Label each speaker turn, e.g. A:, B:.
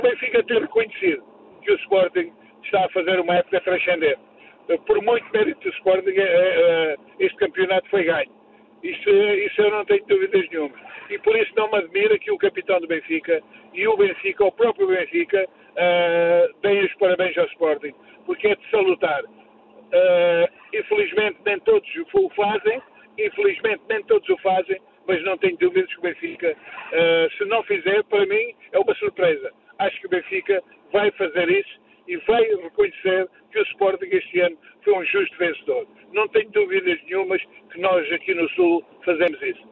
A: O Benfica ter reconhecido que o Sporting está a fazer uma época transcendente. Por muito mérito do Sporting, este campeonato foi ganho. Isso eu não tenho dúvidas nenhuma. E por isso não me admira que o capitão do Benfica e o Benfica, o próprio Benfica, deem os parabéns ao Sporting, porque é de salutar. Infelizmente nem todos o fazem, mas não tenho dúvidas que o Benfica, se não fizer, para mim é uma surpresa. Acho que o Benfica vai fazer isso e vai reconhecer que o Sporting este ano foi um justo vencedor. Não tenho dúvidas nenhumas que nós aqui no Sul fazemos isso.